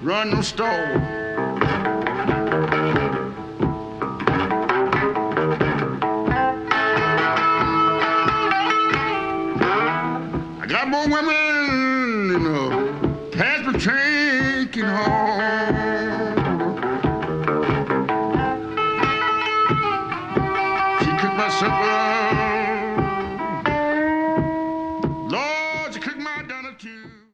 run no store. I got more women in a past me drinking home. She cooked my supper